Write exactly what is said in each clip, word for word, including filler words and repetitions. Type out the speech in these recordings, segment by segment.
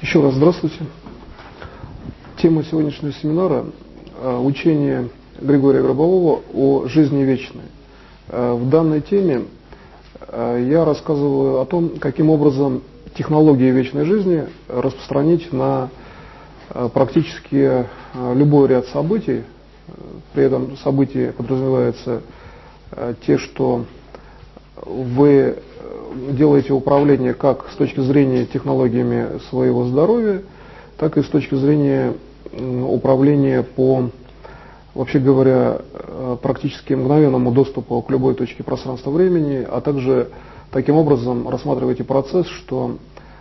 Еще раз здравствуйте. Тема сегодняшнего семинара – учение Григория Гробового о жизни вечной. В данной теме я рассказываю о том, каким образом технологии вечной жизни распространить на практически любой ряд событий. При этом события подразумеваются те, что вы делаете управление как с точки зрения технологиями своего здоровья, так и с точки зрения управления по, вообще говоря, практически мгновенному доступу к любой точке пространства-времени, а также таким образом рассматриваете процесс, что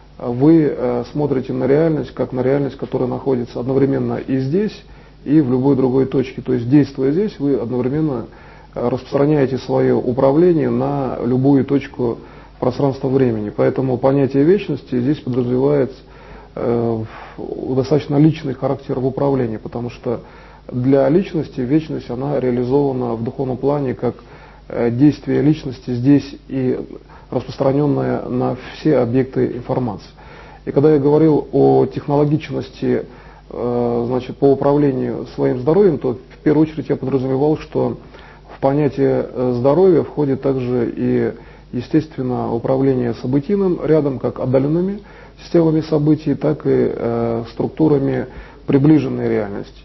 вы смотрите на реальность как на реальность, которая находится одновременно и здесь, и в любой другой точке. То есть, действуя здесь, вы одновременно распространяете свое управление на любую точку пространства-времени. Поэтому понятие вечности здесь подразумевает э, достаточно личный характер в управлении, потому что для личности вечность, она реализована в духовном плане как э, действие личности здесь и распространенное на все объекты информации. И когда я говорил о технологичности э, значит, по управлению своим здоровьем, то в первую очередь я подразумевал, что в понятие здоровья входит также и, естественно, управление событийным рядом, как отдаленными системами событий, так и э, структурами приближенной реальности.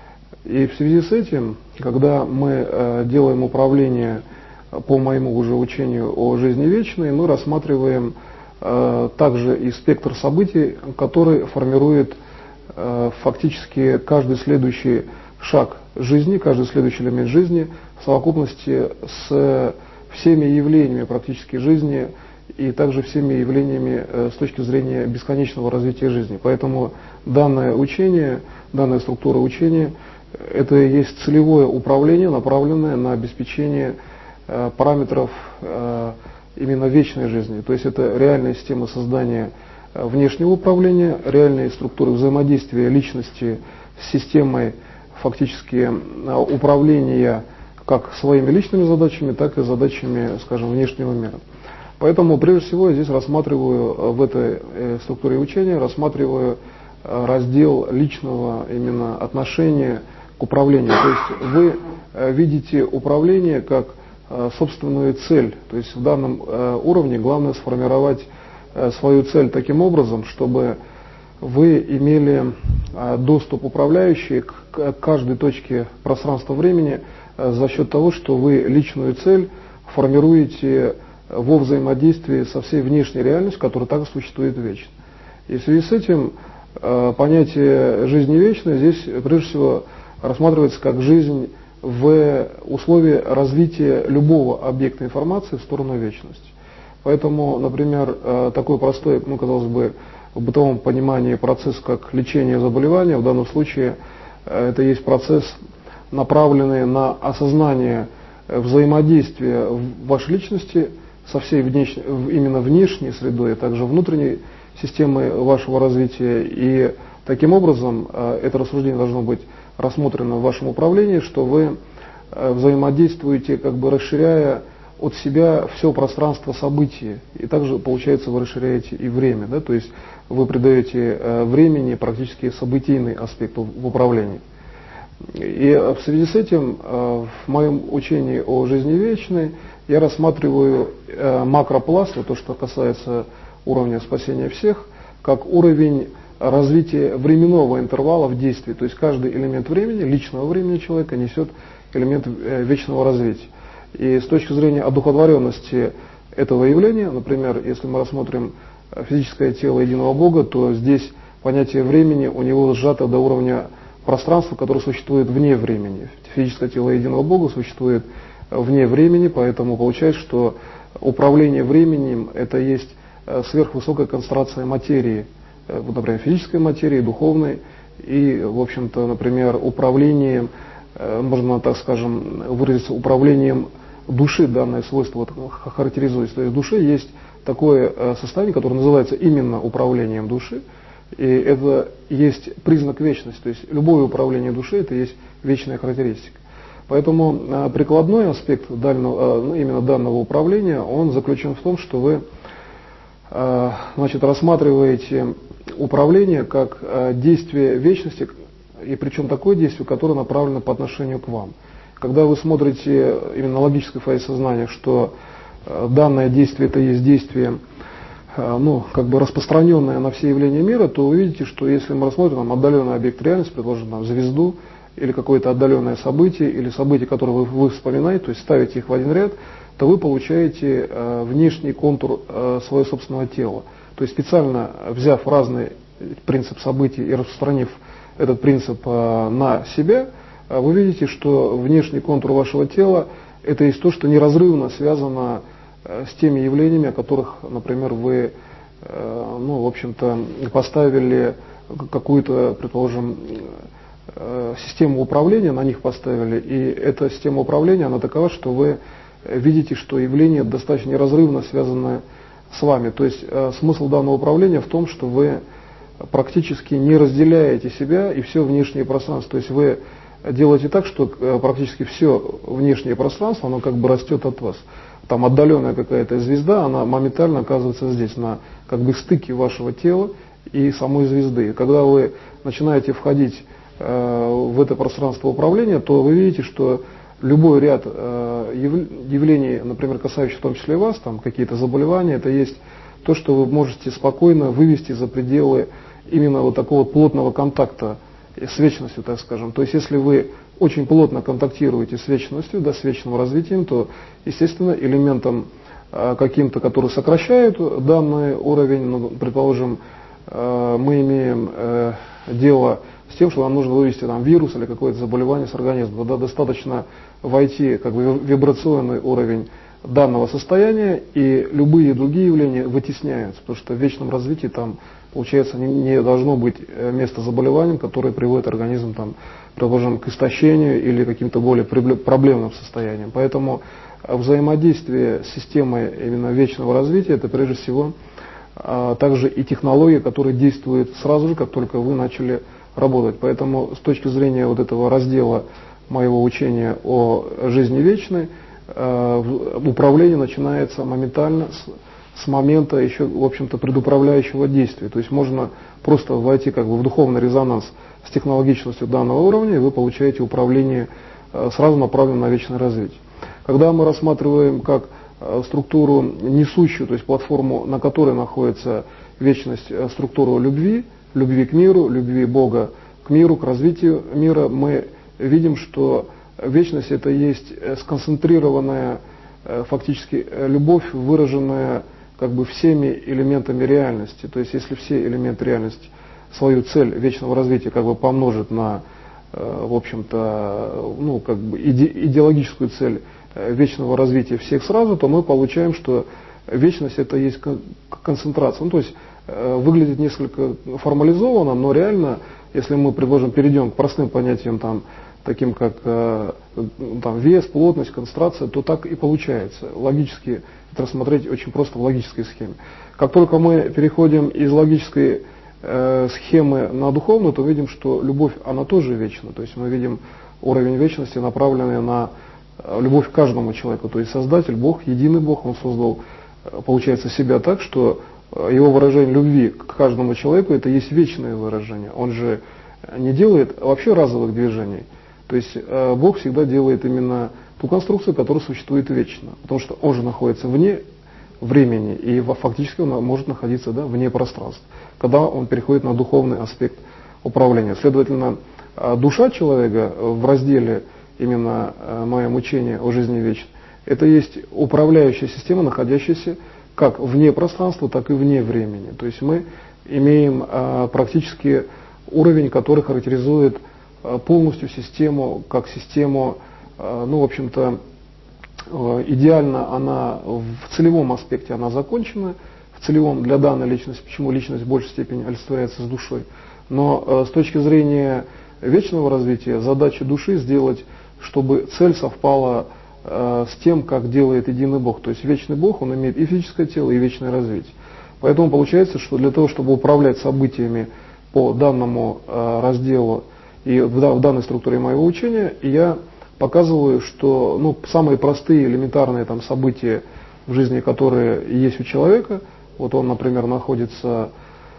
И в связи с этим, когда мы э, делаем управление по моему уже учению о жизни вечной, мы рассматриваем э, также и спектр событий, который формирует э, фактически каждый следующий шаг жизни, каждый следующий элемент жизни в совокупности с всеми явлениями практически жизни и также всеми явлениями с точки зрения бесконечного развития жизни. Поэтому данное учение, данная структура учения – это и есть целевое управление, направленное на обеспечение параметров именно вечной жизни. То есть это реальная система создания внешнего управления, реальные структуры взаимодействия личности с системой фактически управления как своими личными задачами, так и задачами, скажем, внешнего мира. Поэтому, прежде всего, я здесь рассматриваю в этой структуре учения, рассматриваю раздел личного именно отношения к управлению. То есть вы видите управление как собственную цель. То есть в данном уровне главное сформировать свою цель таким образом, чтобы вы имели доступ управляющий к каждой точке пространства-времени за счет того, что вы личную цель формируете во взаимодействии со всей внешней реальностью, которая также существует вечно. И в связи с этим понятие жизни вечной здесь прежде всего рассматривается как жизнь в условии развития любого объекта информации в сторону вечности. Поэтому, например, такой простой, ну, казалось бы, в бытовом понимании процесс как лечение заболевания, в данном случае это есть процесс, направленный на осознание взаимодействия вашей личности со всей внешней, именно внешней средой, а также внутренней системой вашего развития. И таким образом это рассуждение должно быть рассмотрено в вашем управлении, что вы взаимодействуете, как бы расширяя от себя все пространство событий, и также, получается, вы расширяете и время, да? То есть вы придаете времени практически событийный аспект в управлении. И в связи с этим в моем учении о жизни вечной я рассматриваю макропласт, то, что касается уровня спасения всех, как уровень развития временного интервала в действии. То есть каждый элемент времени, личного времени человека несет элемент вечного развития. И с точки зрения одухотворенности этого явления, например, если мы рассмотрим физическое тело единого Бога, то здесь понятие времени у него сжато до уровня пространства, которое существует вне времени. Физическое тело единого Бога существует вне времени, поэтому получается, что управление временем – это есть сверхвысокая концентрация материи, например, физической материи, духовной, и, в общем-то, например, управлением, можно так скажем, выразиться управлением души, данное свойство вот, характеризуется. То есть в душе есть такое состояние, которое называется именно управлением души, и это есть признак вечности. То есть любое управление душой – это есть вечная характеристика. Поэтому прикладной аспект дальнего, ну, именно данного управления, он заключен в том, что вы значит, рассматриваете управление как э, действие вечности, и причем такое действие, которое направлено по отношению к вам. Когда вы смотрите именно на логической фазе сознания, что э, данное действие это есть действие, э, ну, как бы распространенное на все явления мира, то вы видите, что если мы рассмотрим там, отдаленный объект реальности, предположим, там, звезду, или какое-то отдаленное событие, или событие, которое вы, вы вспоминаете, то есть ставите их в один ряд, то вы получаете э, внешний контур э, своего собственного тела. То есть специально взяв разный принцип событий и распространив этот принцип э, на себя, э, вы видите, что внешний контур вашего тела это есть то, что неразрывно связано э, с теми явлениями, о которых, например, вы э, ну, в общем-то, поставили какую-то, предположим, э, систему управления, на них поставили, и эта система управления, она такова, что вы видите, что явление достаточно неразрывно связано с вами. То есть э, смысл данного управления в том, что вы практически не разделяете себя и все внешнее пространство. То есть вы делаете так, что э, практически все внешнее пространство, оно как бы растет от вас. Там отдаленная какая-то звезда, она моментально оказывается здесь, на как бы стыке вашего тела и самой звезды. И когда вы начинаете входить э, в это пространство управления, то вы видите, что любой ряд э, явлений, например, касающихся в том числе вас, там какие-то заболевания, это есть то, что вы можете спокойно вывести за пределы именно вот такого плотного контакта с вечностью, так скажем. То есть, если вы очень плотно контактируете с вечностью, да, с вечным развитием, то, естественно, элементом э, каким-то, который сокращает данный уровень, ну, предположим, э, мы имеем э, дело с тем, что нам нужно вывести там, вирус или какое-то заболевание с организма. Да, достаточно войти как бы, в вибрационный уровень данного состояния, и любые другие явления вытесняются, потому что в вечном развитии там, получается, не, не должно быть места заболеваниям, которые приводят организм, там, предположим, к истощению или каким-то более проблемным состояниям. Поэтому взаимодействие с системой именно вечного развития, это прежде всего а, также и технологии, которые действуют сразу же, как только вы начали работать. Поэтому с точки зрения вот этого раздела моего учения о жизни вечной, э, управление начинается моментально с, с момента еще, в общем-то, предуправляющего действия. То есть можно просто войти как бы в духовный резонанс с технологичностью данного уровня, и вы получаете управление э, сразу направленное на вечное развитие. Когда мы рассматриваем как э, структуру несущую, то есть платформу, на которой находится вечность, э, структуру любви, любви к миру, любви Бога к миру, к развитию мира, мы видим, что вечность это есть сконцентрированная фактически любовь, выраженная как бы всеми элементами реальности. То есть если все элементы реальности свою цель вечного развития как бы помножат на, в общем-то, ну, как бы иде, идеологическую цель вечного развития всех сразу, то мы получаем, что вечность это есть концентрация. Ну, то есть выглядит несколько формализованно, но реально, если мы, предложим, перейдем к простым понятиям, там, таким как э, там, вес, плотность, концентрация, то так и получается. Логически это рассмотреть очень просто в логической схеме. Как только мы переходим из логической э, схемы на духовную, то видим, что любовь, она тоже вечна. То есть мы видим уровень вечности, направленный на любовь к каждому человеку. То есть Создатель, Бог, единый Бог, Он создал, получается, себя так, что его выражение любви к каждому человеку это есть вечное выражение. Он же не делает вообще разовых движений. То есть э, Бог всегда делает именно ту конструкцию, которая существует вечно. Потому что Он же находится вне времени и фактически он может находиться, да, вне пространства, когда он переходит на духовный аспект управления. Следовательно, э, душа человека в разделе именно э, моем учении о жизни вечной, это есть управляющая система, находящаяся как вне пространства, так и вне времени. То есть мы имеем э, практически уровень, который характеризует э, полностью систему, как систему, э, ну, в общем-то, э, идеально она в целевом аспекте она закончена, в целевом для данной личности, почему личность в большей степени олицетворяется с душой. Но э, с точки зрения вечного развития, задача души сделать, чтобы цель совпала с тем, как делает единый Бог. То есть вечный Бог, он имеет и физическое тело, и вечное развитие. Поэтому получается, что для того, чтобы управлять событиями по данному э, разделу и в, в данной структуре моего учения, я показываю, что ну, самые простые, элементарные там, события в жизни, которые есть у человека, вот он, например, находится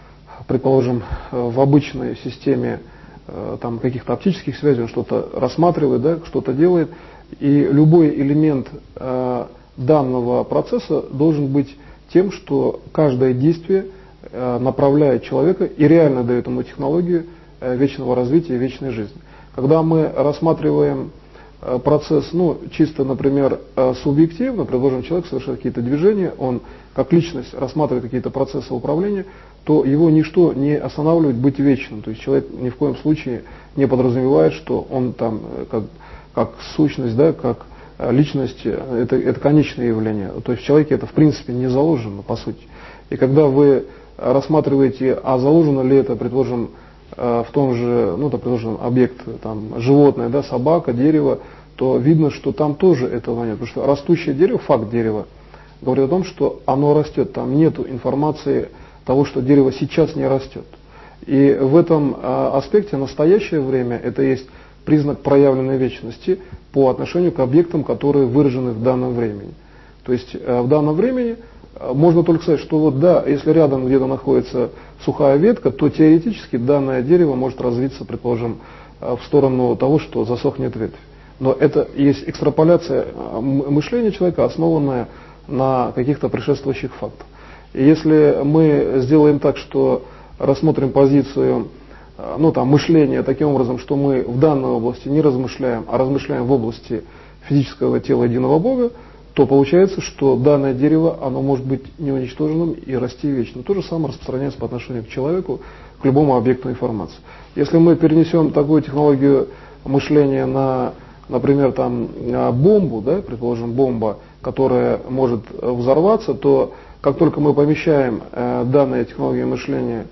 предположим, в обычной системе там каких-то оптических связей он что-то рассматривает, да, что-то делает, и любой элемент э, данного процесса должен быть тем, что каждое действие э, направляет человека и реально дает ему технологию э, вечного развития, вечной жизни. Когда мы рассматриваем э, процесс, ну, чисто, например, э, субъективно, предположим, человек совершает какие-то движения, он как личность рассматривает какие-то процессы управления, то его ничто не останавливает быть вечным. То есть человек ни в коем случае не подразумевает, что он там как, как сущность, да, как личность, это, это конечное явление. То есть в человеке это в принципе не заложено, по сути. И когда вы рассматриваете, а заложено ли это, предположим, в том же, ну, предположим, объект, там, животное, да, собака, дерево, то видно, что там тоже этого нет. Потому что растущее дерево, факт дерева, говорит о том, что оно растет. Там нет информации того, что дерево сейчас не растет. И в этом а, аспекте настоящее время – это есть признак проявленной вечности по отношению к объектам, которые выражены в данном времени. То есть а, в данном времени а, можно только сказать, что вот да, если рядом где-то находится сухая ветка, то теоретически данное дерево может развиться, предположим, а, в сторону того, что засохнет ветвь. Но это есть экстраполяция мышления человека, основанная на каких-то предшествующих фактах. И если мы сделаем так, что рассмотрим позицию, ну, там, мышления таким образом, что мы в данной области не размышляем, а размышляем в области физического тела единого Бога, то получается, что данное дерево, оно может быть неуничтоженным и расти вечно. То же самое распространяется по отношению к человеку, к любому объекту информации. Если мы перенесем такую технологию мышления на, например, там, бомбу, да, предположим, бомба, которая может взорваться, то как только мы помещаем э, данные технологии мышления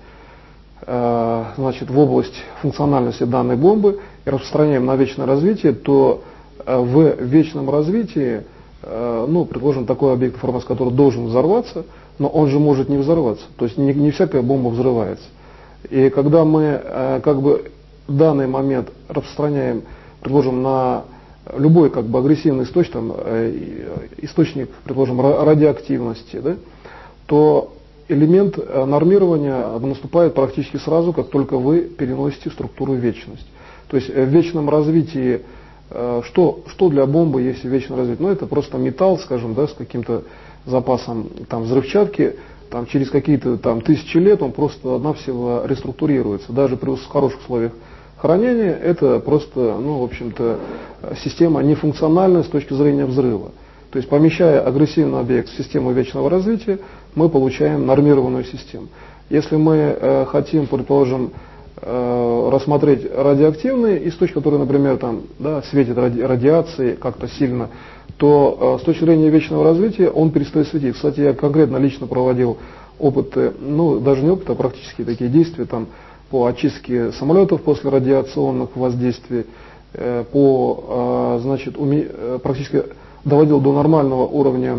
э, значит, в область функциональности данной бомбы и распространяем на вечное развитие, то э, в вечном развитии, э, ну, предположим, такой объект информации, который должен взорваться, но он же может не взорваться. То есть не, не всякая бомба взрывается. И когда мы э, как бы данный момент распространяем, предположим, на любой как бы агрессивный источник, там, э, источник, предположим, радиоактивности, да, то элемент нормирования наступает практически сразу, как только вы переносите структуру вечность. То есть в вечном развитии, что, что для бомбы есть в вечном развитии? Ну, это просто металл, скажем, да, с каким-то запасом там, взрывчатки, там, через какие-то там, тысячи лет он просто-навсего реструктурируется. Даже при хороших условиях хранения это просто, ну, в общем-то, система нефункциональная с точки зрения взрыва. То есть, помещая агрессивный объект в систему вечного развития, мы получаем нормированную систему. Если мы э, хотим, предположим, э, рассмотреть радиоактивный источник, который, например, там, да, светит ради, радиацией как-то сильно, то э, с точки зрения вечного развития он перестает светить. Кстати, я конкретно лично проводил опыты, ну, даже не опыты, а практически такие действия там, по очистке самолетов после радиационных воздействий, э, по, э, значит, уме, э, практически доводил до нормального уровня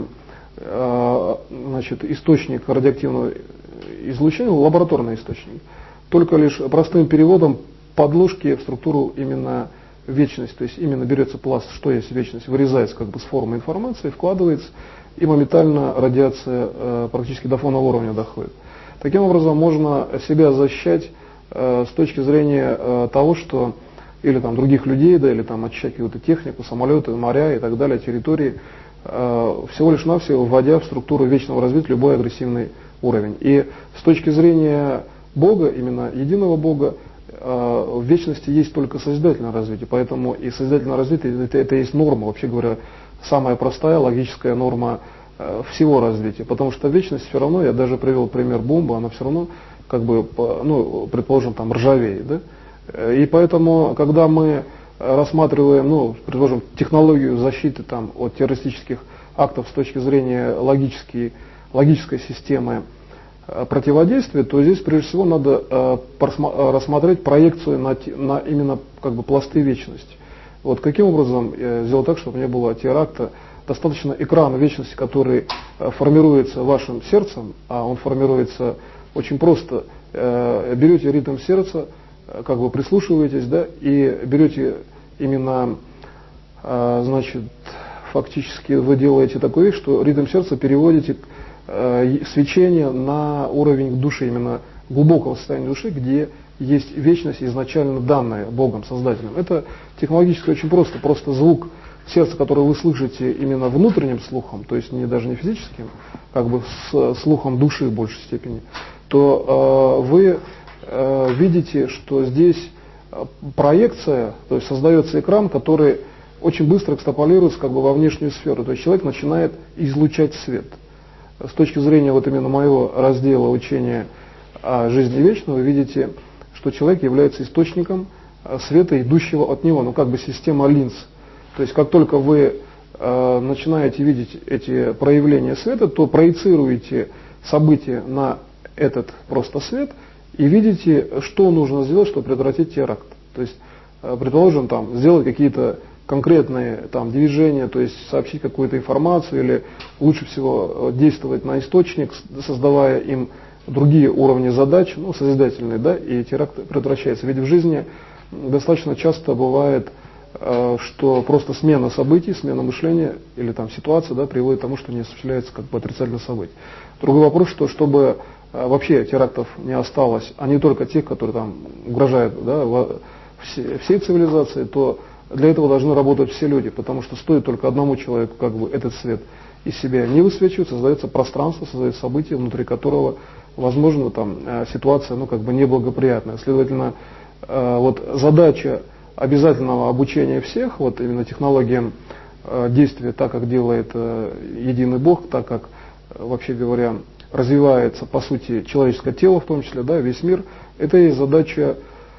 э, значит, источник радиоактивного излучения, лабораторный источник, только лишь простым переводом подложки в структуру именно вечность, то есть именно берется пласт, что есть вечность, вырезается как бы с формы информации, вкладывается, и моментально радиация э, практически до фонового уровня доходит. Таким образом можно себя защищать э, с точки зрения э, того, что или там других людей, да, или там очищать какую-то технику, самолеты, моря и так далее, территории, э, всего лишь навсего вводя в структуру вечного развития любой агрессивный уровень. И с точки зрения Бога, именно единого Бога, э, в вечности есть только созидательное развитие, поэтому и созидательное развитие это, это есть норма, вообще говоря, самая простая логическая норма э, всего развития, потому что вечность все равно, я даже привел пример бомбы, она все равно, как бы, ну, предположим, там ржавеет, да? И поэтому, когда мы рассматриваем, ну, предположим, технологию защиты там, от террористических актов с точки зрения логической, логической системы э, противодействия, то здесь прежде всего надо э, рассмотреть проекцию на, на именно как бы, пласты вечности. Вот каким образом э, сделать так, чтобы не было теракта? Достаточно экрана вечности, который э, формируется вашим сердцем, а он формируется очень просто. Э, берете ритм сердца, как бы прислушиваетесь, да, и берете именно, э, значит, фактически вы делаете такую вещь, что ритм сердца переводите э, свечение на уровень души, именно глубокого состояния души, где есть вечность, изначально данная Богом, Создателем. Это технологически очень просто. Просто звук сердца, который вы слышите именно внутренним слухом, то есть не, даже не физическим, как бы с слухом души в большей степени, то э, вы э, видите, что здесь проекция, то есть создается экран, который очень быстро экстраполируется как бы во внешнюю сферу. То есть человек начинает излучать свет. С точки зрения вот именно моего раздела учения о жизни вечной, вы видите, что человек является источником света, идущего от него, ну как бы система линз. То есть как только вы э, начинаете видеть эти проявления света, то проецируете события на этот просто свет и видите, что нужно сделать, чтобы предотвратить теракт. То есть, э, предположим, там, сделать какие-то конкретные там, движения, то есть сообщить какую-то информацию или лучше всего действовать на источник, создавая им другие уровни задач, ну, созидательные, да, и теракт предотвращается. Ведь в жизни достаточно часто бывает, э, что просто смена событий, смена мышления или там ситуация, да, приводит к тому, что не осуществляется как бы отрицательное событие. Другой вопрос, что чтобы э, вообще терактов не осталось, а не только тех, которые там угрожают, да, во, все, всей цивилизации, то для этого должны работать все люди, потому что стоит только одному человеку как бы этот свет из себя не высвечивать, создается пространство, создается событие, внутри которого возможно там ситуация, ну, как бы неблагоприятная. Следовательно, вот задача обязательного обучения всех, вот именно технологиям действия, так как делает единый Бог, так как, вообще говоря, развивается, по сути, человеческое тело, в том числе, да, весь мир, это и задача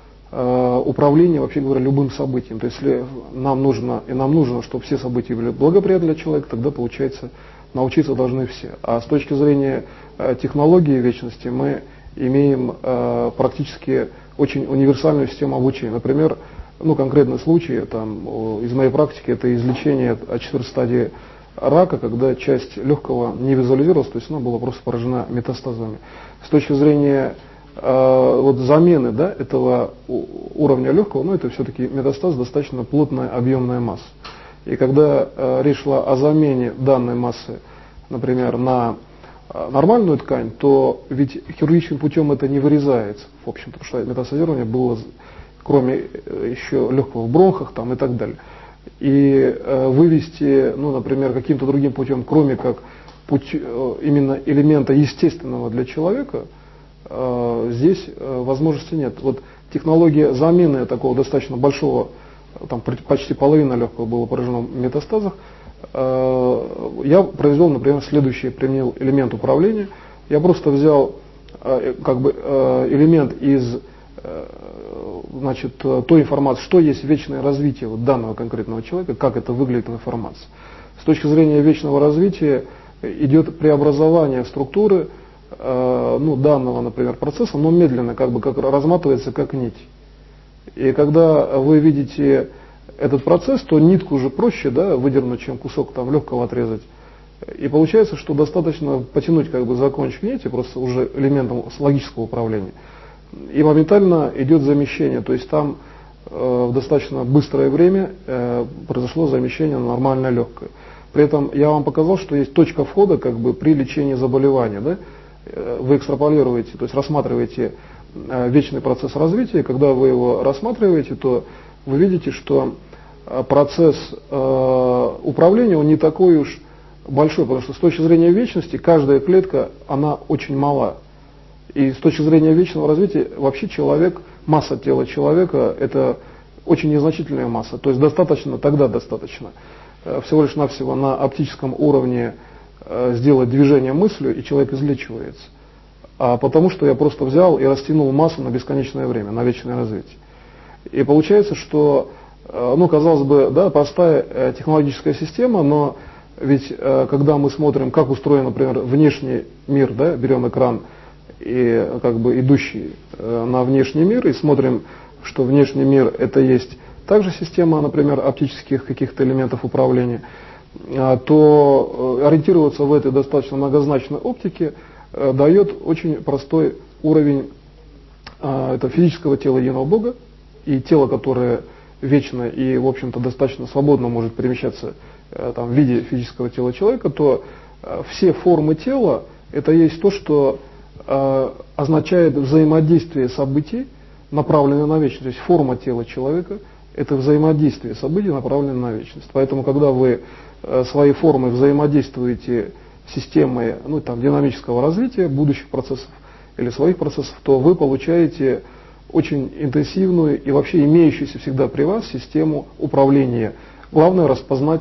управления, вообще говоря, любым событием. То есть, если нам нужно, и нам нужно, чтобы все события были благоприятны для человека, тогда, получается, научиться должны все. А с точки зрения э, технологии вечности мы имеем э, практически очень универсальную систему обучения. Например, ну, конкретный случай там, из моей практики, это излечение от четвертой стадии рака, когда часть легкого не визуализировалась, то есть она была просто поражена метастазами. С точки зрения э, вот замены, да, этого уровня легкого, ну, это все-таки метастаз, достаточно плотная объемная масса. И когда э, речь шла о замене данной массы, например, на э, нормальную ткань, то ведь хирургическим путем это не вырезается, в общем-то, потому что метастазирование было, кроме э, еще легкого в бронхах там, и так далее. И э, вывести, ну, например, каким-то другим путем, кроме как путь, э, именно элемента естественного для человека, э, здесь э, возможности нет. Вот технология замены такого достаточно большого, там почти половина легкого было поражено в метастазах, э, я произвел, например, следующий, применил элемент управления. Я просто взял э, как бы э, элемент из э, значит, той информации, что есть вечное развитие вот данного конкретного человека, как это выглядит информация. С точки зрения вечного развития идет преобразование структуры э, ну, данного, например, процесса, но медленно, как бы как разматывается как нить. И когда вы видите этот процесс, то нитку уже проще, да, выдернуть, чем кусок там легкого отрезать. И получается, что достаточно потянуть как бы за кончик нити, просто уже элементом логического управления. И моментально идет замещение, то есть там э, в достаточно быстрое время э, произошло замещение на нормальное легкое. При этом я вам показал, что есть точка входа как бы при лечении заболевания, да? Вы экстраполируете, то есть рассматриваете э, вечный процесс развития, и когда вы его рассматриваете, то вы видите, что э, процесс э, управления он не такой уж большой, потому что с точки зрения вечности каждая клетка она очень мала. И с точки зрения вечного развития вообще человек, масса тела человека это очень незначительная масса. То есть достаточно, тогда достаточно э, всего лишь навсего на оптическом уровне э, сделать движение мыслью, и человек излечивается. А потому что я просто взял и растянул массу на бесконечное время, на вечное развитие. И получается, что, э, ну, казалось бы, да, простая э, технологическая система, но ведь э, когда мы смотрим, как устроен, например, внешний мир, да, берем экран, и как бы идущий э, на внешний мир, и смотрим, что внешний мир это есть также система, например, оптических каких-то элементов управления, э, то э, ориентироваться в этой достаточно многозначной оптике э, дает очень простой уровень э, это физического тела единого Бога, и тело, которое вечно и, в общем-то, достаточно свободно может перемещаться э, там, в виде физического тела человека, то э, все формы тела это есть то, что э, означает взаимодействие событий, направленное на вечность. То есть форма тела человека – это взаимодействие событий, направленное на вечность. Поэтому, когда вы э, своей формой взаимодействуете с системой, ну, там, динамического развития будущих процессов или своих процессов, то вы получаете очень интенсивную и вообще имеющуюся всегда при вас систему управления. Главное распознать,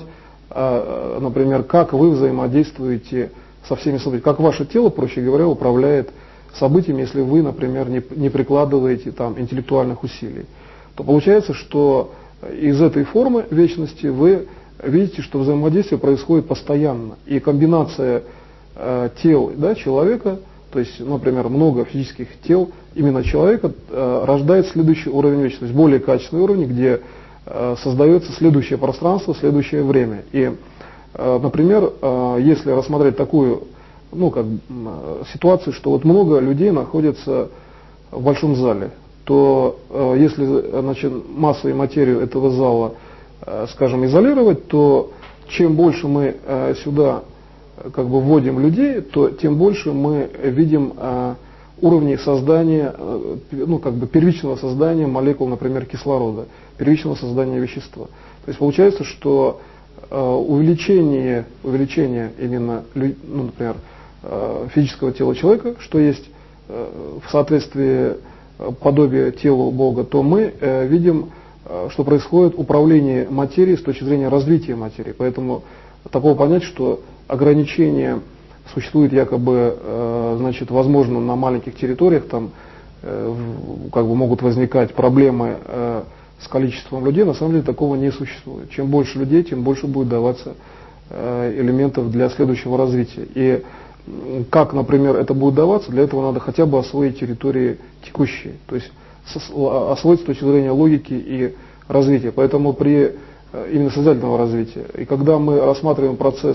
э, например, как вы взаимодействуете со всеми событиями, как ваше тело, проще говоря, управляет событиями, если вы, например, не, не прикладываете там интеллектуальных усилий. То получается, что из этой формы вечности вы видите, что взаимодействие происходит постоянно. И комбинация э, тел, да, человека, то есть, например, много физических тел именно человека э, рождает следующий уровень вечности, то есть более качественный уровень, где э, создается следующее пространство, следующее время. И, э, например, э, если рассмотреть такую, ну, как, э, ситуацию, что вот много людей находится в большом зале, то э, если, значит, массу и материю этого зала, э, скажем, изолировать, то чем больше мы э, сюда э, как бы вводим людей, то тем больше мы видим э, уровней создания, э, ну, как бы первичного создания молекул, например, кислорода, первичного создания вещества. То есть получается, что э, увеличение, увеличение именно, ну, например, э, физического тела человека, что есть э, в соответствии подобие телу Бога, то мы э, видим, э, что происходит управление материей с точки зрения развития материи. Поэтому такого понять, что ограничения существует якобы, э, значит, возможно, на маленьких территориях, там э, как бы могут возникать проблемы э, с количеством людей, на самом деле такого не существует. Чем больше людей, тем больше будет даваться э, элементов для следующего развития. И как, например, это будет даваться, для этого надо хотя бы освоить территории текущие, то есть освоить с точки зрения логики и развития. Поэтому при именно сознательного развития, и когда мы рассматриваем процесс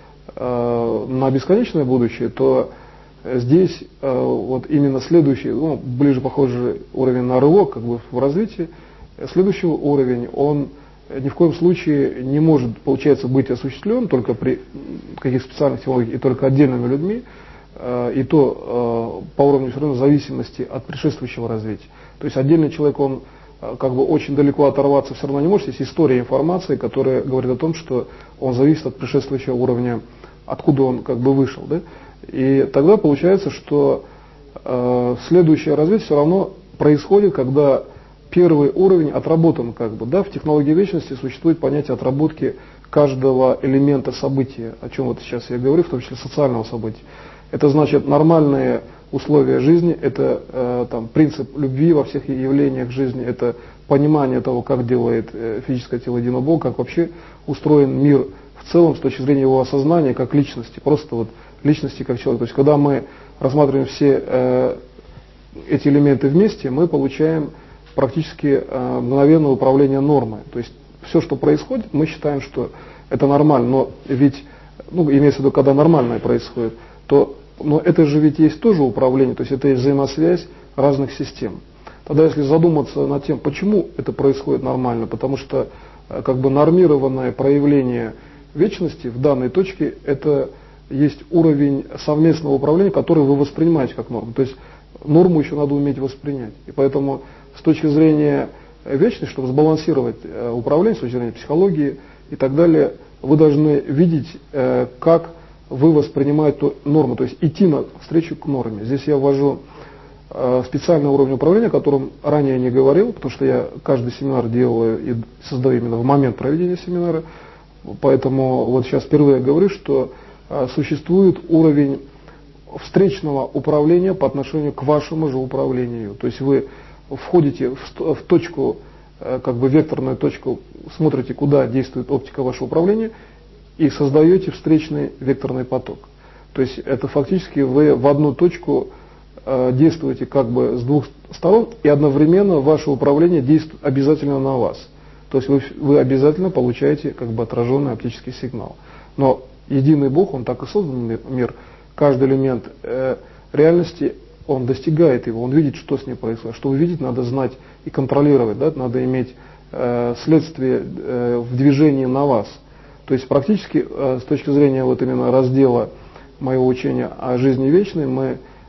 э, на бесконечное будущее, то здесь э, вот именно следующий, ну, ближе похожий уровень на рывок как бы в развитии, следующий уровень, он ни в коем случае не может, получается, быть осуществлен только при каких-то специальных технологиях и только отдельными людьми, э, и то э, по уровню все равно зависимости от предшествующего развития. То есть отдельный человек, он э, как бы очень далеко оторваться все равно не может. Есть история информации, которая говорит о том, что он зависит от предшествующего уровня, откуда он как бы вышел. Да? И тогда получается, что э, следующее развитие все равно происходит, когда первый уровень отработан, как бы, да, в технологии вечности существует понятие отработки каждого элемента события, о чем вот сейчас я говорю, в том числе социального события. Это значит нормальные условия жизни, это э, там, принцип любви во всех явлениях жизни, это понимание того, как делает э, физическое тело единого Бога, как вообще устроен мир в целом с точки зрения его осознания как личности, просто вот личности как человека. То есть когда мы рассматриваем все э, эти элементы вместе, мы получаем практически э, мгновенное управление нормой. То есть все, что происходит, мы считаем, что это нормально, но ведь, ну, имеется в виду, когда нормальное происходит, то, но это же ведь есть тоже управление, то есть это есть взаимосвязь разных систем. Тогда если задуматься над тем, почему это происходит нормально, потому что э, как бы нормированное проявление вечности в данной точке, это есть уровень совместного управления, который вы воспринимаете как норму. То есть норму еще надо уметь воспринять. И поэтому с точки зрения вечности, чтобы сбалансировать э, управление, с точки зрения психологии и так далее, вы должны видеть, э, как вы воспринимаете ту норму, то есть идти навстречу к норме. Здесь я ввожу э, специальный уровень управления, о котором ранее не говорил, потому что я каждый семинар делаю и создаю именно в момент проведения семинара. Поэтому вот сейчас впервые говорю, что э, существует уровень встречного управления по отношению к вашему же управлению. То есть вы входите в, в точку, э, как бы векторную точку, смотрите, куда действует оптика вашего управления, и создаете встречный векторный поток. То есть это фактически вы в одну точку э, действуете как бы с двух сторон, и одновременно ваше управление действует обязательно на вас. То есть вы, вы обязательно получаете как бы отраженный оптический сигнал. Но единый Бог, он так и создан мир, каждый элемент э, реальности, он достигает его, он видит, что с ним происходит. Чтобы видеть, надо знать и контролировать, да? Надо иметь э, следствие э, в движении на вас. То есть практически э, с точки зрения вот именно раздела моего учения о жизни вечной, мы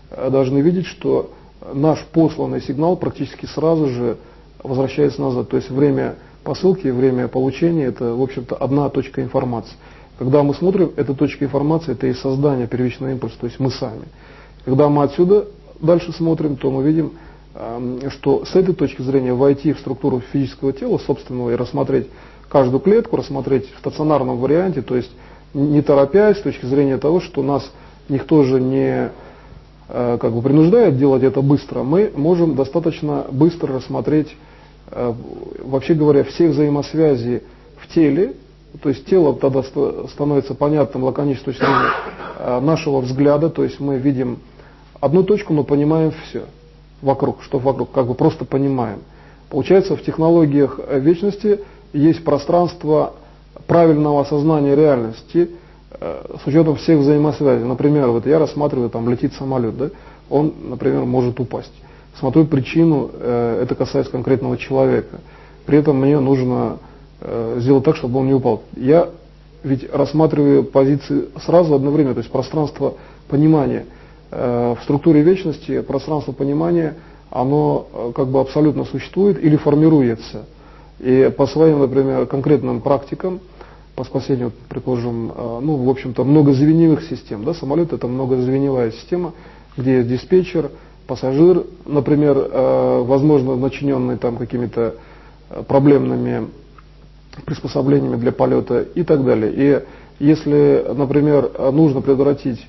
должны видеть, что наш посланный сигнал практически сразу же возвращается назад. То есть время посылки и время получения – это, в общем-то, одна точка информации. Когда мы смотрим, эта точка информации – это и создание первичного импульса, то есть мы сами. Когда мы отсюда дальше смотрим, то мы видим, что с этой точки зрения войти в структуру физического тела собственного и рассмотреть каждую клетку, рассмотреть в стационарном варианте, то есть не торопясь, с точки зрения того, что нас никто же не как бы принуждает делать это быстро, мы можем достаточно быстро рассмотреть, вообще говоря, все взаимосвязи в теле, то есть тело тогда становится понятным, лаконичным с точки зрения нашего взгляда, то есть мы видим одну точку, но понимаем все вокруг, что вокруг, как бы просто понимаем. Получается, в технологиях вечности есть пространство правильного осознания реальности с учетом всех взаимосвязей. Например, вот я рассматриваю, там летит самолет, да, он, например, может упасть. Смотрю причину, э, это касается конкретного человека. При этом мне нужно э, сделать так, чтобы он не упал. Я ведь рассматриваю позиции сразу одновременно, то есть пространство понимания. Э, в структуре вечности пространство понимания, оно э, как бы абсолютно существует или формируется. И по своим, например, конкретным практикам, по спасению, предположим, ну, в общем-то, многозвеневых систем. Да? Самолет – это многозвеневая система, где есть диспетчер, пассажир, например, возможно, начиненный там какими-то проблемными приспособлениями для полета и так далее. И если, например, нужно предотвратить,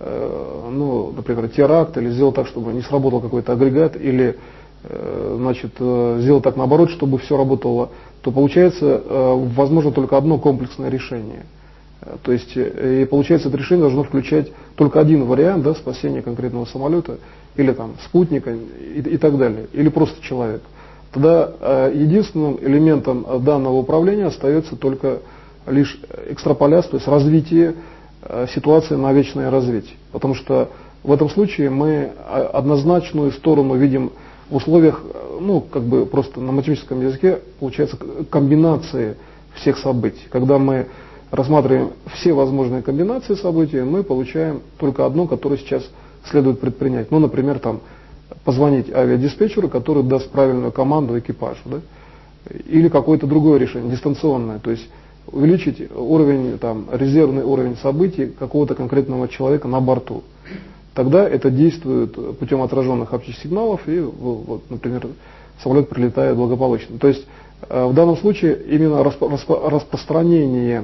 ну, например, теракт или сделать так, чтобы не сработал какой-то агрегат, или значит, сделать так наоборот, чтобы все работало, то получается возможно только одно комплексное решение. То есть и получается, это решение должно включать только один вариант, да, спасения конкретного самолета или там спутника и, и так далее, или просто человек. Тогда единственным элементом данного управления остается только лишь экстраполяция, то есть развитие ситуации на вечное развитие. Потому что в этом случае мы однозначную сторону видим в условиях, ну, как бы просто на математическом языке получается комбинации всех событий. Когда мы рассматриваем все возможные комбинации событий, мы получаем только одно, которое сейчас следует предпринять. Ну, например, там, позвонить авиадиспетчеру, который даст правильную команду экипажу, да? Или какое-то другое решение, дистанционное, то есть увеличить уровень, там, резервный уровень событий какого-то конкретного человека на борту. Тогда это действует путем отраженных оптических сигналов, и, вот, например, самолет прилетает благополучно. То есть в данном случае именно распро распространение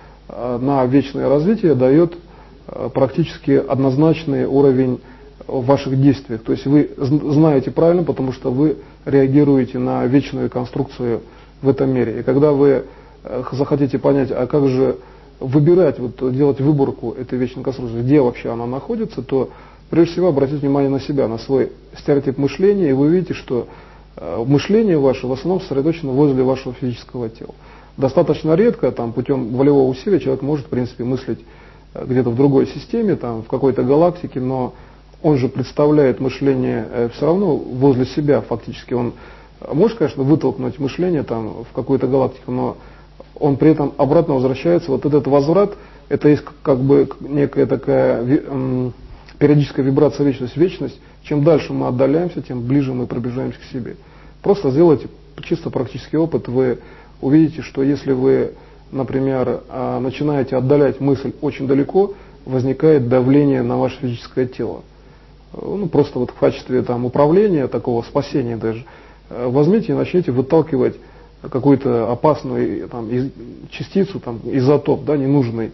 на вечное развитие дает практически однозначный уровень в ваших действиях. То есть вы знаете правильно, потому что вы реагируете на вечную конструкцию в этом мире. И когда вы захотите понять, а как же выбирать, вот, делать выборку этой вечной конструкции, где вообще она находится, то прежде всего обратите внимание на себя, на свой стереотип мышления, и вы увидите, что э, мышление ваше в основном сосредоточено возле вашего физического тела. Достаточно редко, там, путем волевого усилия человек может, в принципе, мыслить э, где-то в другой системе, там, в какой-то галактике, но он же представляет мышление э, все равно возле себя фактически. Он может, конечно, вытолкнуть мышление там, в какую-то галактику, но он при этом обратно возвращается. Вот этот возврат, это есть как бы некая такая э, периодическая вибрация вечность. Вечность, чем дальше мы отдаляемся, тем ближе мы приближаемся к себе. Просто сделайте чисто практический опыт, вы увидите, что если вы, например, э, начинаете отдалять мысль очень далеко, возникает давление на ваше физическое тело. Ну, просто вот в качестве там, управления, такого спасения даже, э, возьмите и начните выталкивать какую-то опасную там, из, частицу, там, изотоп, да, ненужный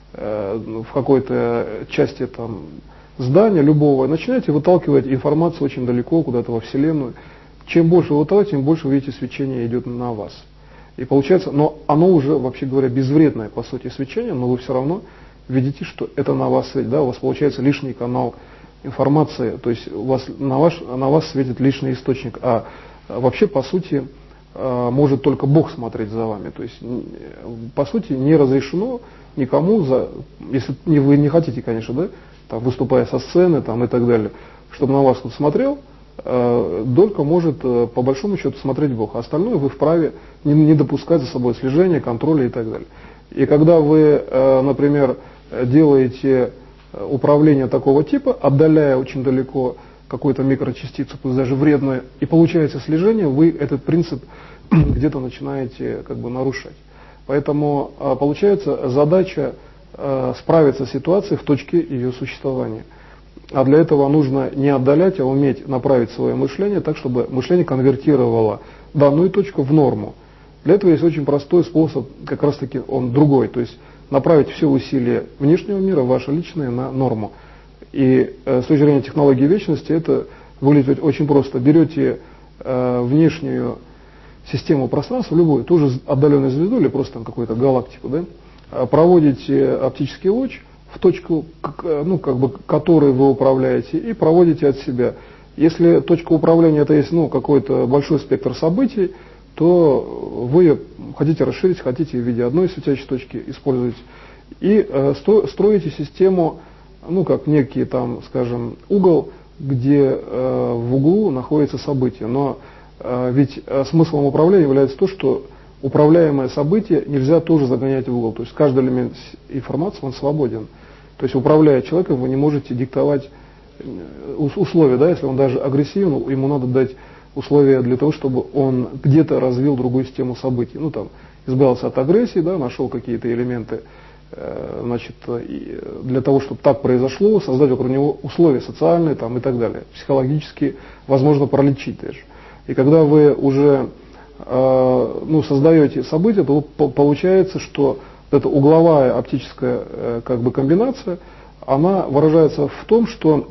э, в какой-то части там, здания любого, начинаете выталкивать информацию очень далеко, куда-то во Вселенную. Чем больше вы выталкиваете, тем больше вы видите, свечение идет на вас. И получается, но оно уже, вообще говоря, безвредное по сути свечение, но вы все равно видите, что это на вас светит, да, у вас получается лишний канал информации, то есть у вас, на, ваш, на вас светит лишний источник, а вообще по сути может только Бог смотреть за вами. То есть, по сути, не разрешено никому, за, если вы не хотите, конечно, да, там, выступая со сцены там, и так далее, чтобы на вас кто-то смотрел, э, только может, э, по большому счету, смотреть Бог. А остальное вы вправе не, не допускать за собой слежения, контроля и так далее. И когда вы, э, например, делаете управления такого типа, отдаляя очень далеко какую-то микрочастицу, пусть даже вредную, и получается слежение, вы этот принцип где-то начинаете как бы нарушать. Поэтому получается задача справиться с ситуацией в точке ее существования. А для этого нужно не отдалять, а уметь направить свое мышление так, чтобы мышление конвертировало данную точку в норму. Для этого есть очень простой способ, как раз таки он другой, то есть направить все усилия внешнего мира, ваше личное, на норму. И э, с точки зрения технологии вечности это выглядит очень просто. Берете э, внешнюю систему пространства, любую, ту же отдаленную звезду или просто там какую-то галактику, да, проводите оптический луч в точку, ну, как бы, которой вы управляете, и проводите от себя. Если точка управления это есть, ну, какой-то большой спектр событий, то вы ее хотите расширить, хотите в виде одной светящей точки использовать. И э, сто, строите систему, ну, как некий там, скажем, угол, где э, в углу находится событие. Но э, ведь э, смыслом управления является то, что управляемое событие нельзя тоже загонять в угол. То есть каждый элемент информации, он свободен. То есть управляя человеком, вы не можете диктовать условия, да, если он даже агрессивен, ему надо дать условия для того, чтобы он где-то развил другую систему событий. Ну, там, избавился от агрессии, да, нашел какие-то элементы, э, значит, для того, чтобы так произошло, создать вокруг него условия социальные там, и так далее, психологически, возможно, пролечить даже. И когда вы уже э, ну, создаете события, то получается, что эта угловая оптическая э, как бы комбинация, она выражается в том, что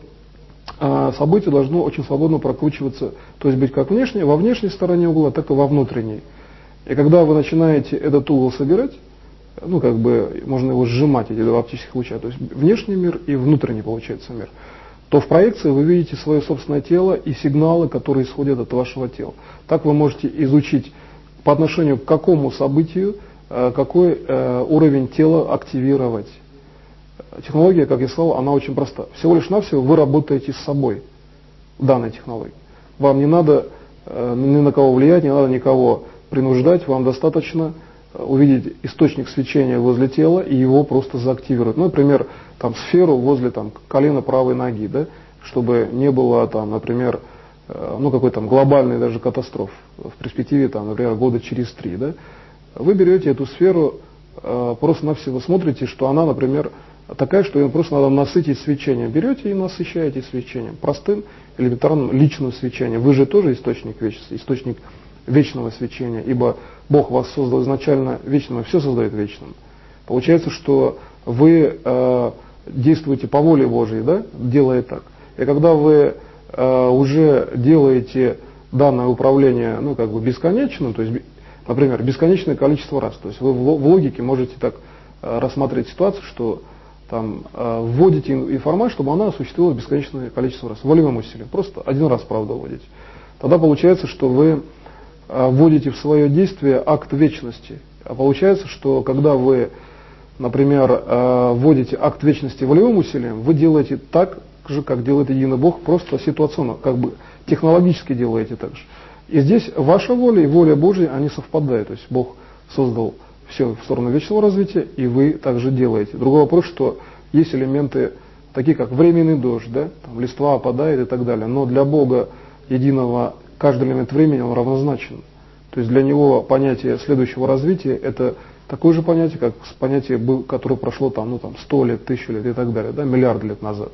э, событие должно очень свободно прокручиваться, то есть быть как внешне, во внешней стороне угла, так и во внутренней. И когда вы начинаете этот угол собирать, ну как бы можно его сжимать, эти два оптических луча, то есть внешний мир и внутренний получается мир, то в проекции вы видите свое собственное тело и сигналы, которые исходят от вашего тела. Так вы можете изучить по отношению к какому событию, какой э, уровень тела активировать. Технология, как я сказал, она очень проста. Всего лишь навсего вы работаете с собой в данной технологии. Вам не надо э, ни на кого влиять, не надо никого принуждать, вам достаточно увидеть источник свечения возле тела и его просто заактивировать. Ну, например, там сферу возле там, колена правой ноги, да, чтобы не было там, например, э, ну, какой-то там глобальной даже катастроф в перспективе, там, например, года через три, да. Вы берете эту сферу, э, просто-навсего смотрите, что она, например, такая, что ее просто надо насытить свечением. Берете и насыщаете свечением, простым, элементарным личным свечением. Вы же тоже источник вечности, источник вечного свечения, ибо Бог вас создал изначально вечным, и все создает вечным. Получается, что вы э, действуете по воле Божьей, да, делая так. И когда вы э, уже делаете данное управление, ну, как бы бесконечным, то есть, например, бесконечное количество раз. То есть вы в логике можете так э, рассматривать ситуацию, что там э, вводите информацию, чтобы она осуществила бесконечное количество раз, волевым усилием. Просто один раз, правда, вводите. Тогда получается, что вы э, вводите в свое действие акт вечности. А получается, что когда вы, например, э, вводите акт вечности волевым усилием, вы делаете так же, как делает единый Бог, просто ситуационно, как бы технологически делаете так же. И здесь ваша воля и воля Божья, они совпадают. То есть Бог создал все в сторону вечного развития, и вы также делаете. Другой вопрос, что есть элементы, такие как временный дождь, да, там листва опадает и так далее. Но для Бога единого каждый элемент времени, он равнозначен. То есть для него понятие следующего развития – это такое же понятие, как понятие, которое прошло там, ну, там, сто лет, тысячу лет и так далее, да, миллиарды лет назад.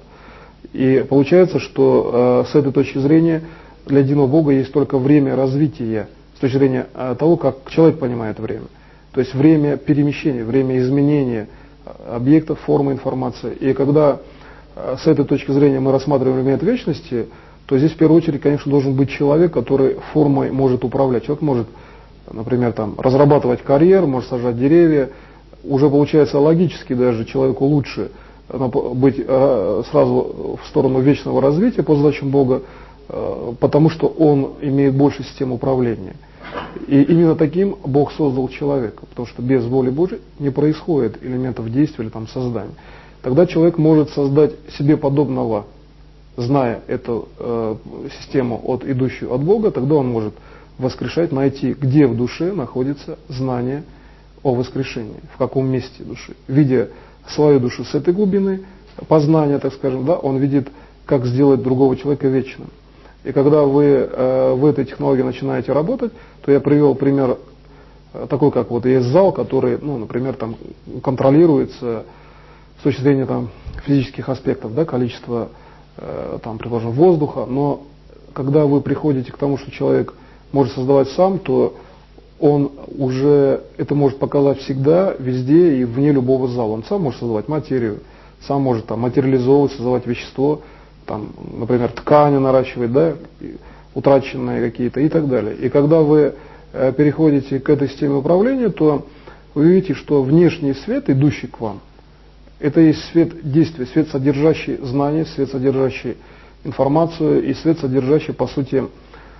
И получается, что э, с этой точки зрения для единого Бога есть только время развития, с точки зрения э, того, как человек понимает время. То есть время перемещения, время изменения объектов, формы информации. И когда э, с этой точки зрения мы рассматриваем элемент вечности, то здесь в первую очередь, конечно, должен быть человек, который формой может управлять. Человек может, например, там, разрабатывать карьер, может сажать деревья. Уже получается логически даже человеку лучше быть э, сразу в сторону вечного развития по задачам Бога, э, потому что он имеет больше систем управления. И именно таким Бог создал человека, потому что без воли Божьей не происходит элементов действия или там, создания. Тогда человек может создать себе подобного, зная эту э, систему, от, идущую от Бога, тогда он может воскрешать, найти, где в душе находится знание о воскрешении, в каком месте души. Видя свою душу с этой глубины, познания, так скажем, да, он видит, как сделать другого человека вечным. И когда вы э, в этой технологии начинаете работать, то я привел пример э, такой, как вот есть зал, который, ну, например, там контролируется с точки зрения там физических аспектов, да, количества, э, там, предположим, воздуха, но когда вы приходите к тому, что человек может создавать сам, то он уже это может показать всегда, везде и вне любого зала. Он сам может создавать материю, сам может там материализовывать, создавать вещество, там, например, ткани наращивать, да, утраченные какие-то и так далее. И когда вы э, переходите к этой системе управления, то вы видите, что внешний свет, идущий к вам, это есть свет действия, свет, содержащий знания, свет, содержащий информацию и свет, содержащий, по сути, э,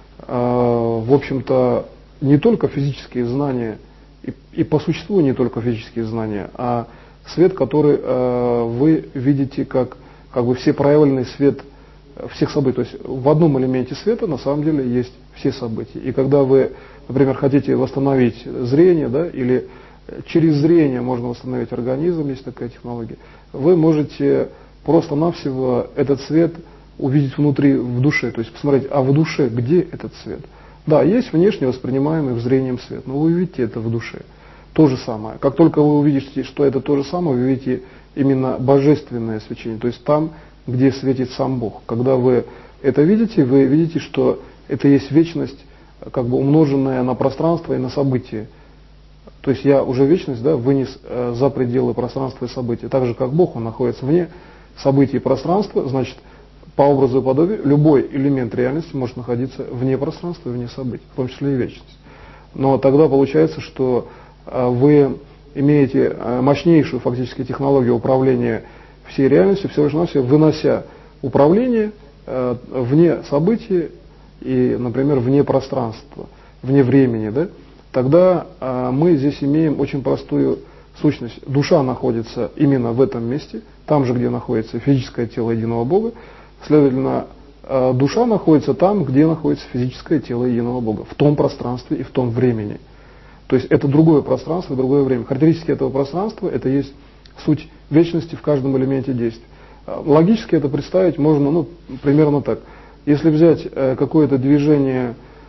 в общем-то, не только физические знания, и, и по существу не только физические знания, а свет, который э, вы видите как, как бы все проявленный свет всех событий. То есть в одном элементе света на самом деле есть все события. И когда вы, например, хотите восстановить зрение, да, или через зрение можно восстановить организм, есть такая технология, вы можете просто-навсего этот свет увидеть внутри, в душе. То есть посмотреть, а в душе где этот свет? Да, есть внешне воспринимаемый зрением свет, но вы увидите это в душе. То же самое. Как только вы увидите, что это то же самое, вы увидите именно божественное свечение, то есть там, где светит сам Бог. Когда вы это видите, вы видите, что это есть вечность, как бы умноженная на пространство и на события. То есть я уже вечность, да, вынес э, за пределы пространства и событий. Так же, как Бог, он находится вне событий и пространства, значит, по образу и подобию любой элемент реальности может находиться вне пространства и вне событий, в том числе и вечность. Но тогда получается, что э, вы имеете э, мощнейшую фактически технологию управления всей реальностью, всего лишь навсего вынося управление э, вне событий и, например, вне пространства, вне времени, да? Тогда э, мы здесь имеем очень простую сущность. Душа находится именно в этом месте, там же, где находится физическое тело единого Бога. Следовательно, э, душа находится там, где находится физическое тело единого Бога, в том пространстве и в том времени. То есть это другое пространство и другое время. Характеристики этого пространства – это есть суть вечности в каждом элементе действия. Логически это представить можно, ну, примерно так. Если взять э, какое-то движение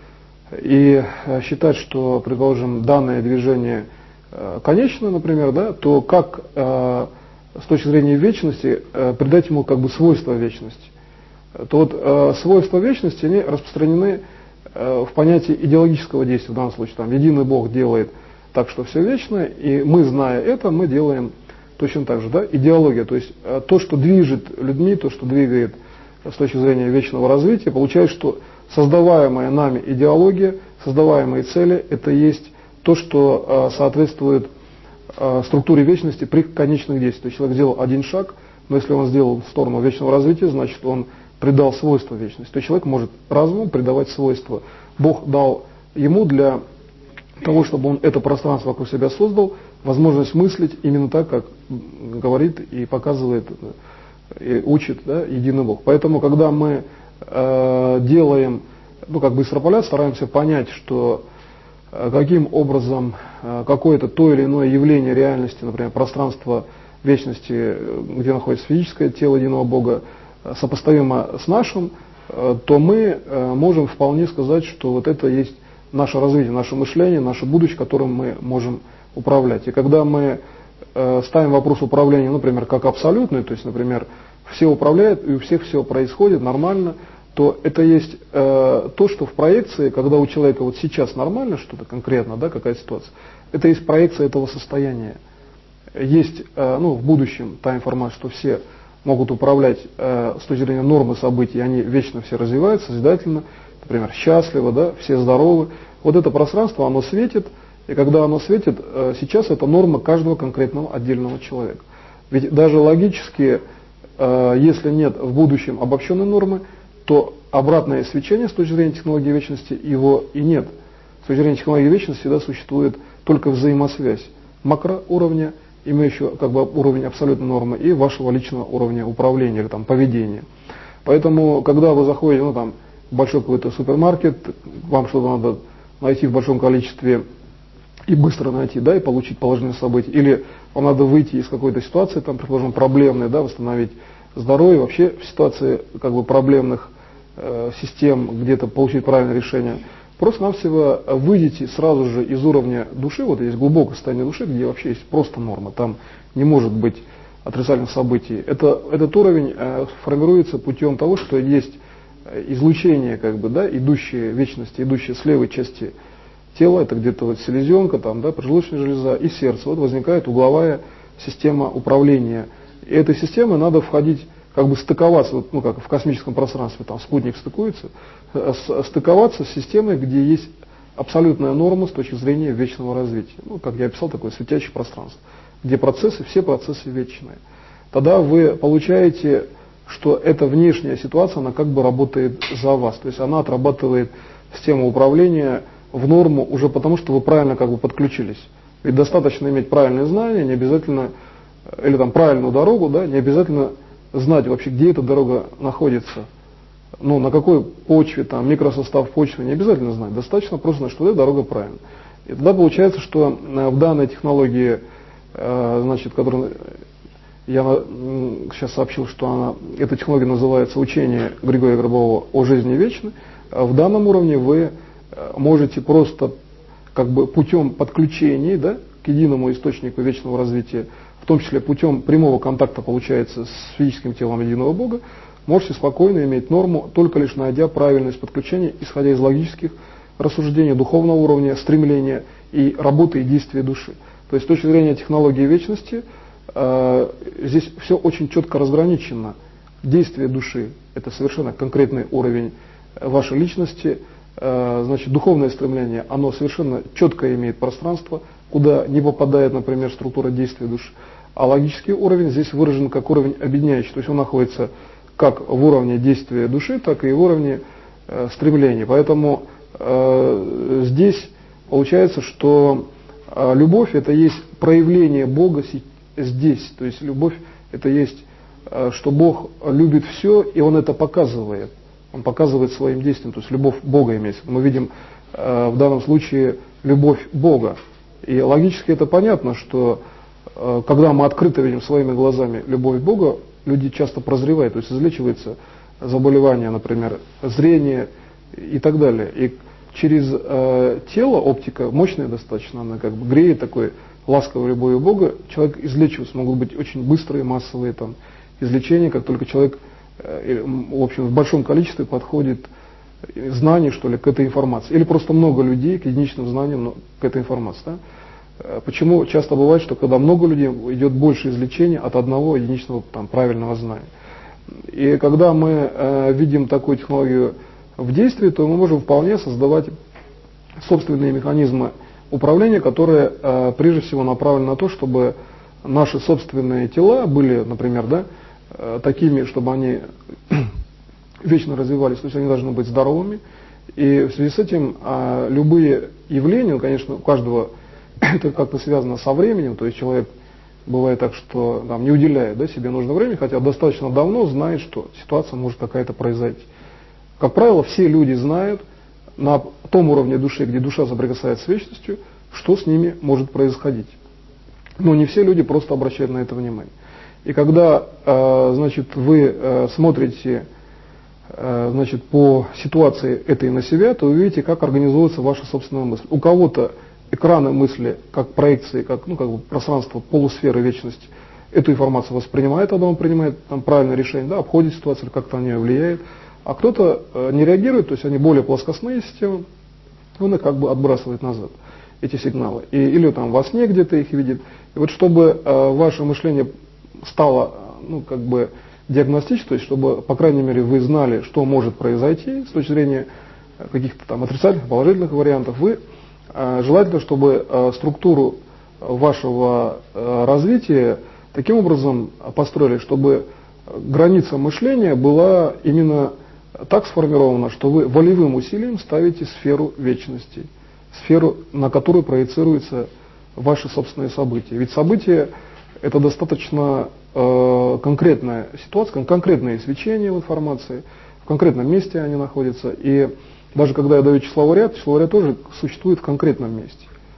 и э, считать, что, предположим, данное движение э, конечно, например, да, то как э, с точки зрения вечности э, придать ему как бы свойства вечности? То вот э, свойства вечности, они распространены э, в понятии идеологического действия, в данном случае. Там единый Бог делает так, что все вечно, и мы, зная это, мы делаем точно так же, да, идеология, то есть э, то, что движет людьми, то, что двигает э, с точки зрения вечного развития, получается, что создаваемая нами идеология, создаваемые цели, это есть то, что э, соответствует э, структуре вечности при конечных действиях. То есть человек сделал один шаг, но если он сделал в сторону вечного развития, значит он придал свойства вечности. То есть человек может разуму придавать свойства. Бог дал ему для того, чтобы он это пространство вокруг себя создал, возможность мыслить именно так, как говорит и показывает, и учит, да, единый Бог. Поэтому, когда мы э, делаем, ну, как бы экстраполят, стараемся понять, что э, каким образом э, какое-то то или иное явление реальности, например, пространство вечности, где находится физическое тело единого Бога, сопоставимо с нашим, э, то мы э, можем вполне сказать, что вот это есть наше развитие, наше мышление, наше будущее, которым мы можем управлять. И когда мы э, ставим вопрос управления, например, как абсолютный, то есть, например, все управляют и у всех все происходит нормально, то это есть э, то, что в проекции, когда у человека вот сейчас нормально что-то конкретно, да, какая ситуация, это есть проекция этого состояния. Есть э, ну, в будущем та информация, что все могут управлять э, с точки зрения нормы событий, они вечно все развиваются, созидательно, например, счастливо, да, все здоровы. Вот это пространство, оно светит, и когда оно светит, э, сейчас это норма каждого конкретного отдельного человека. Ведь даже логически, э, если нет в будущем обобщенной нормы, то обратное свечение с точки зрения технологии вечности его и нет. С точки зрения технологии вечности всегда существует только взаимосвязь макроуровня, имеющего как бы уровень абсолютной нормы, и вашего личного уровня управления или там поведения. Поэтому, когда вы заходите, ну, там, в большой какой-то супермаркет, вам что-то надо найти в большом количестве и быстро найти, да, и получить положительные события. Или вам надо выйти из какой-то ситуации, там, предположим, проблемной, да, восстановить здоровье, вообще в ситуации как бы проблемных э, систем где-то получить правильное решение. Просто-навсего выйдите сразу же из уровня души, вот есть глубокое состояние души, где вообще есть просто норма, там не может быть отрицательных событий. Это, этот уровень э, формируется путем того, что есть излучение, как бы, да, идущее в вечности, идущее с левой части тела, это где-то вот селезенка, там, да, поджелудочная железа и сердце. Вот возникает угловая система управления. И этой системой надо входить, как бы стыковаться, вот, ну как в космическом пространстве, там спутник стыкуется, стыковаться с системой, где есть абсолютная норма с точки зрения вечного развития. Ну, как я описал, такое светящее пространство, где процессы, все процессы вечные. Тогда вы получаете, что эта внешняя ситуация, она как бы работает за вас. То есть она отрабатывает систему управления в норму уже потому, что вы правильно как бы подключились. Ведь достаточно иметь правильные знания, не обязательно, или там правильную дорогу, да, не обязательно знать вообще, где эта дорога находится. Ну, на какой почве, там, микросостав почвы, не обязательно знать. Достаточно просто знать, что эта дорога правильная. И тогда получается, что в данной технологии, значит, которую я сейчас сообщил, что она, эта технология называется учение Григория Гробового о жизни вечной, в данном уровне вы можете просто как бы путем подключения, да, к единому источнику вечного развития, в том числе путем прямого контакта, получается, с физическим телом единого Бога, можете спокойно иметь норму, только лишь найдя правильность подключения, исходя из логических рассуждений, духовного уровня, стремления и работы и действия души. То есть с точки зрения технологии вечности, э, здесь все очень четко разграничено. Действие души – это совершенно конкретный уровень вашей личности, э, значит, духовное стремление, оно совершенно четко имеет пространство, куда не попадает, например, структура действия души. А логический уровень здесь выражен как уровень объединяющий, то есть он находится как в уровне действия души, так и в уровне э, стремления. Поэтому э, здесь получается, что э, любовь – это есть проявление Бога здесь. То есть любовь – это есть, э, что Бог любит все, и Он это показывает. Он показывает своим действием, то есть любовь Бога имеется. Мы видим э, в данном случае любовь Бога. И логически это понятно, что э, когда мы открыто видим своими глазами любовь Бога, люди часто прозревают, то есть излечивается заболевание, например, зрение и так далее. И через э, тело оптика мощная достаточно, она как бы греет такой ласковой любовью Бога, человек излечивается, могут быть очень быстрые массовые там излечения, как только человек э, в общем в большом количестве подходит знаний, что ли, к этой информации. Или просто много людей к единичным знаниям, но к этой информации. Да? Почему часто бывает, что когда много людей, идет больше излечения от одного единичного там, правильного знания. И когда мы э, видим такую технологию в действии, то мы можем вполне создавать собственные механизмы управления, которые э, прежде всего направлены на то, чтобы наши собственные тела были, например, да, э, такими, чтобы они вечно развивались, то есть они должны быть здоровыми. И в связи с этим э, любые явления, ну, конечно, у каждого это как-то связано со временем, то есть человек бывает так, что там, не уделяет, да, себе нужное время, хотя достаточно давно знает, что ситуация может какая-то произойти. Как правило, все люди знают на том уровне души, где душа соприкасается с вечностью, что с ними может происходить. Но не все люди просто обращают на это внимание. И когда э, значит, вы э, смотрите э, значит, по ситуации этой на себя, то вы видите, как организуется ваша собственная мысль. У кого-то экраны мысли, как проекции, как, ну, как бы пространство полусферы вечности, эту информацию воспринимает, когда он принимает там, правильное решение, да, обходит ситуацию, как-то на нее влияет. А кто-то э, не реагирует, то есть они более плоскостные системы, он их как бы отбрасывает назад, эти сигналы. И, или там во сне где-то их видит. И вот чтобы э, ваше мышление стало, ну, как бы диагностическим, то есть чтобы, по крайней мере, вы знали, что может произойти с точки зрения каких-то там отрицательных, положительных вариантов, вы желательно, чтобы структуру вашего развития таким образом построили, чтобы граница мышления была именно так сформирована, что вы волевым усилием ставите сферу вечности, сферу, на которую проецируются ваши собственные события. Ведь события – это достаточно э, конкретная ситуация, конкретные свечения в информации, в конкретном месте они находятся. И даже когда я даю числовой ряд, числовой ряд тоже существует в конкретном месте.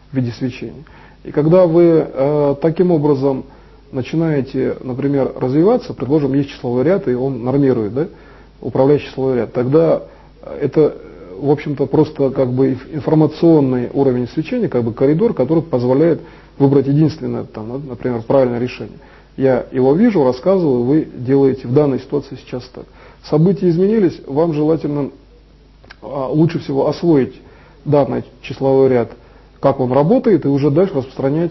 в виде свечения. И когда вы э, таким образом начинаете, например, развиваться, предположим, есть числовой ряд, и он нормирует, да, управляющий числовой ряд, тогда это, в общем-то, просто как бы информационный уровень свечения, как бы коридор, который позволяет выбрать единственное, там, например, правильное решение. Я его вижу, рассказываю, вы делаете в данной ситуации сейчас так. События изменились, вам желательно а, лучше всего освоить данный числовой ряд, как он работает, и уже дальше распространять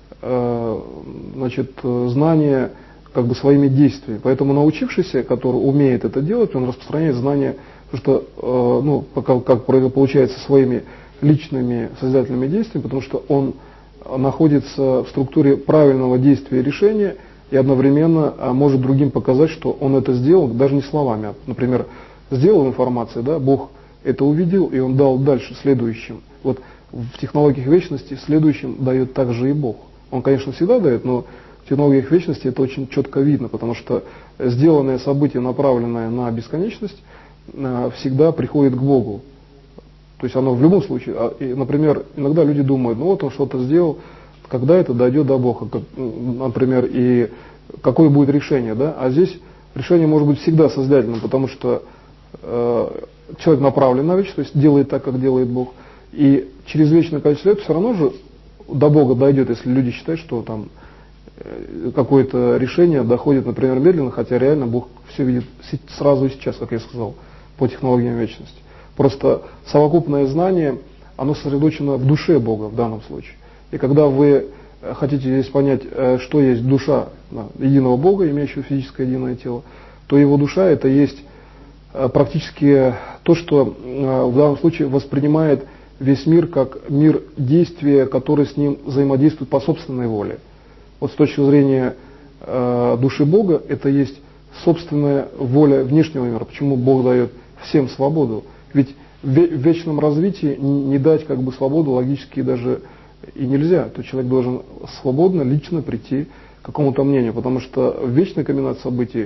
э, значит, знания как бы своими действиями. Поэтому научившийся, который умеет это делать, он распространяет знания, потому что, э, ну, как, как получается, своими личными созидательными действиями, потому что он находится в структуре правильного действия и решения, и одновременно может другим показать, что он это сделал, даже не словами, а, например, сделал информацию, да, Бог это увидел, и он дал дальше следующим. Вот в технологиях вечности следующим дает также и Бог. Он, конечно, всегда дает, но в технологиях вечности это очень четко видно, потому что сделанное событие, направленное на бесконечность, всегда приходит к Богу. То есть оно в любом случае, например, иногда люди думают, ну вот он что-то сделал, когда это дойдет до Бога, как, например, и какое будет решение, да? А здесь решение может быть всегда созидательным, потому что э, человек направлен на вечность, то есть делает так, как делает Бог, и через вечное количество лет все равно же до Бога дойдет, если люди считают, что там э, какое-то решение доходит, например, медленно, хотя реально Бог все видит сразу и сейчас, как я сказал, по технологиям вечности. Просто совокупное знание, оно сосредоточено в душе Бога в данном случае. И когда вы хотите здесь понять, что есть душа единого Бога, имеющего физическое единое тело, то его душа это есть практически то, что в данном случае воспринимает весь мир как мир действия, который с ним взаимодействует по собственной воле. Вот с точки зрения души Бога это есть собственная воля внешнего мира. Почему Бог дает всем свободу? Ведь в вечном развитии не дать как бы свободу логически даже и нельзя. То человек должен свободно, лично прийти к какому-то мнению, потому что вечная комбинация событий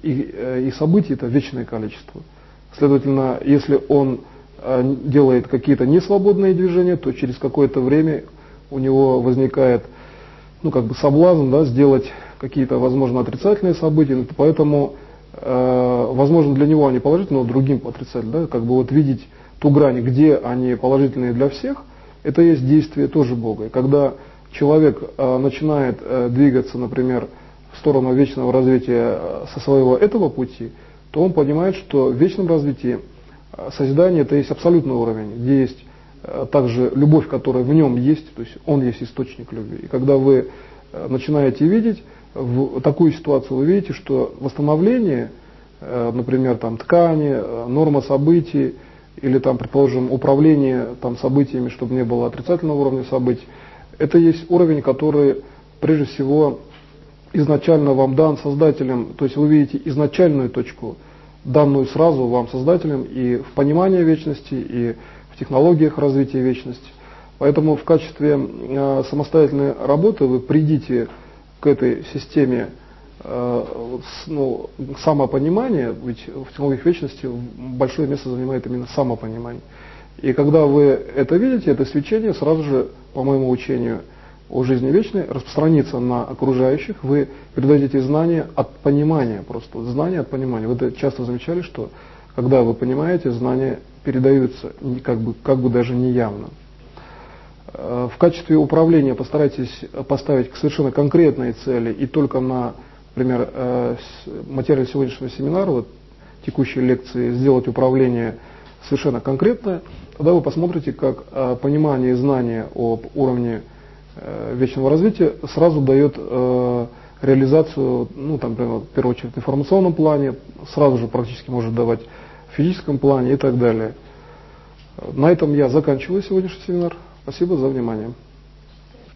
и, и событий это вечное количество. Следовательно, если он делает какие-то несвободные движения, то через какое-то время у него возникает ну, как бы соблазн, да, сделать какие-то, возможно, отрицательные события, поэтому возможно, для него они положительные, но другим отрицательные. Да? Как бы вот видеть ту грань, где они положительные для всех, это есть действие тоже Бога. И когда человек э, начинает э, двигаться, например, в сторону вечного развития со своего этого пути, то он понимает, что в вечном развитии э, созидание это есть абсолютный уровень, где есть э, также любовь, которая в нем есть, то есть он есть источник любви. И когда вы э, начинаете видеть, в такую ситуацию вы видите, что восстановление, например, там, ткани, норма событий или, там, предположим, управление там, событиями, чтобы не было отрицательного уровня событий, это есть уровень, который прежде всего изначально вам дан Создателем, то есть вы видите изначальную точку, данную сразу вам Создателем и в понимании вечности, и в технологиях развития вечности. Поэтому в качестве э, самостоятельной работы вы придите к этой системе э, ну, самопонимания, ведь в технологиях вечности большое место занимает именно самопонимание. И когда вы это видите, это свечение сразу же, по моему учению о жизни вечной, распространится на окружающих, вы передадите знания от понимания, просто знания от понимания. Вы это часто замечали, что когда вы понимаете, знания передаются как бы, как бы даже неявно. В качестве управления постарайтесь поставить совершенно конкретные цели и только на, например, материале сегодняшнего семинара, вот, текущей лекции, сделать управление совершенно конкретное, тогда вы посмотрите, как понимание и знание об уровне вечного развития сразу дает реализацию, ну, там, например, в первую очередь в информационном плане, сразу же практически может давать в физическом плане и так далее. На этом я заканчиваю сегодняшний семинар. Спасибо за внимание.